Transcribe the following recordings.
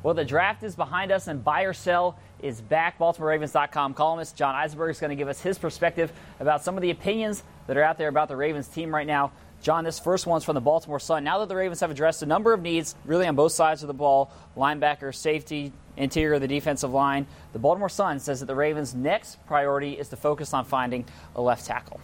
Well, the draft is behind us and buy or sell is back. BaltimoreRavens.com columnist John Eisenberg is going to give us his perspective about some of the opinions that are out there about the Ravens team right now. John, this first one's from the Baltimore Sun. Now that the Ravens have addressed a number of needs, really on both sides of the ball, linebacker, safety, interior of the defensive line, the Baltimore Sun says that the Ravens' next priority is to focus on finding a left tackle.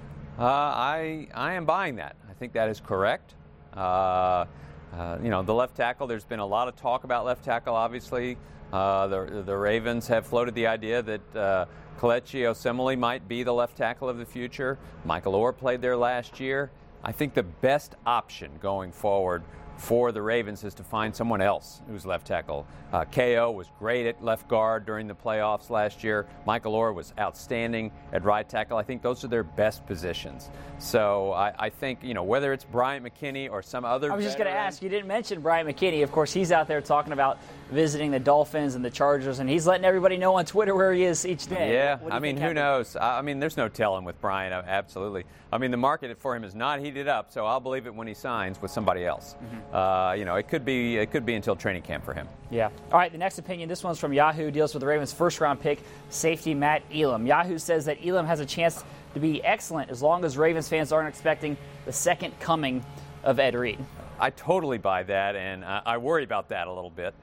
I am buying that. I think that is correct. The left tackle, there's been a lot of talk about left tackle, obviously. The Ravens have floated the idea that Kelechi Osemele might be the left tackle of the future. Michael Orr played there last year. I think the best option going forward for the Ravens is to find someone else who's left tackle. KO was great at left guard during the playoffs last year. Michael Orr was outstanding at right tackle. I think those are their best positions. So I think, whether it's Bryant McKinnie or some other I was just going to ask, you didn't mention Bryant McKinnie. Of course, he's out there talking about visiting the Dolphins and the Chargers, and he's letting everybody know on Twitter where he is each day. Yeah, who knows? There's no telling with Bryant, absolutely. The market for him is not heated up, so I'll believe it when he signs with somebody else. Mm-hmm. It could be until training camp for him. Yeah. All right, the next opinion, this one's from Yahoo, deals with the Ravens' first-round pick, safety Matt Elam. Yahoo says that Elam has a chance to be excellent as long as Ravens fans aren't expecting the second coming of Ed Reed. I totally buy that, and I worry about that a little bit.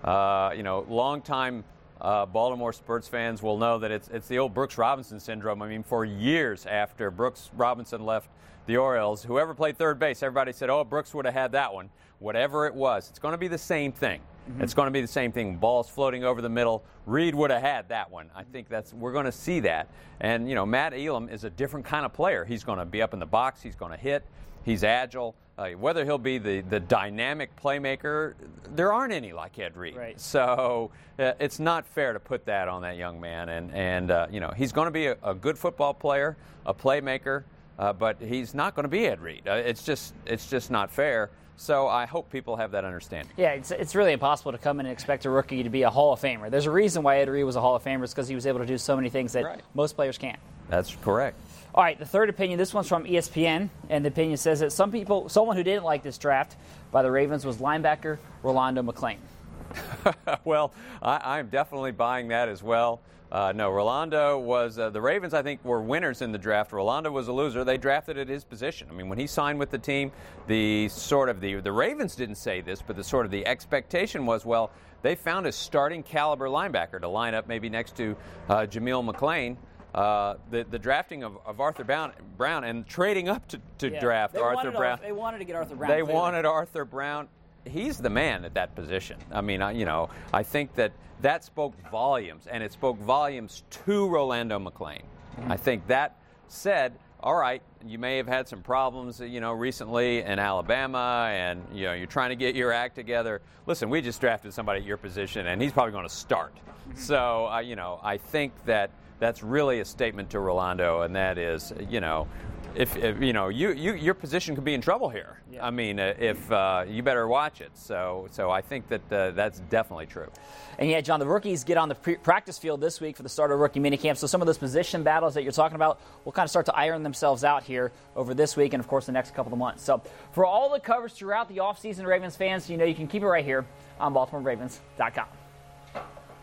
Long-time Baltimore Spurs fans will know that it's the old Brooks Robinson syndrome. For years after Brooks Robinson left the Orioles, whoever played third base, everybody said, Brooks would have had that one. Whatever it was, it's going to be the same thing. Mm-hmm. It's going to be the same thing. Balls floating over the middle. Reed would have had that one. I think we're going to see that. And, Matt Elam is a different kind of player. He's going to be up in the box. He's going to hit. He's agile. Whether he'll be the dynamic playmaker, there aren't any like Ed Reed. Right. So it's not fair to put that on that young man. And he's going to be a good football player, a playmaker, but he's not going to be Ed Reed. It's just not fair. So I hope people have that understanding. Yeah, it's really impossible to come in and expect a rookie to be a Hall of Famer. There's a reason why Ed Reed was a Hall of Famer. It's because he was able to do so many things that most players can't. That's correct. All right, the third opinion, this one's from ESPN, and the opinion says that someone who didn't like this draft by the Ravens was linebacker Rolando McClain. Well, I'm definitely buying that as well. No, Rolando was the Ravens, I think, were winners in the draft. Rolando was a loser. They drafted at his position. When he signed with the team, the Ravens didn't say this, but the expectation was, they found a starting caliber linebacker to line up maybe next to Jameel McClain. The drafting of Arthur Brown and trading up to draft Arthur Brown. They wanted to get Arthur Brown. They wanted Arthur Brown. He's the man at that position. I think that spoke volumes, and it spoke volumes to Rolando McClain. Mm-hmm. I think that said, all right, you may have had some problems, recently in Alabama, and, you're trying to get your act together. Listen, we just drafted somebody at your position, and he's probably going to start. Mm-hmm. So, I think that's really a statement to Rolando, and that is, if your position could be in trouble here. Yeah. If you better watch it. So I think that's definitely true. And yeah, John, the rookies get on the practice field this week for the start of rookie minicamp. So some of those position battles that you're talking about will kind of start to iron themselves out here over this week and, of course, the next couple of months. So for all the coverage throughout the offseason, Ravens fans, you can keep it right here on BaltimoreRavens.com.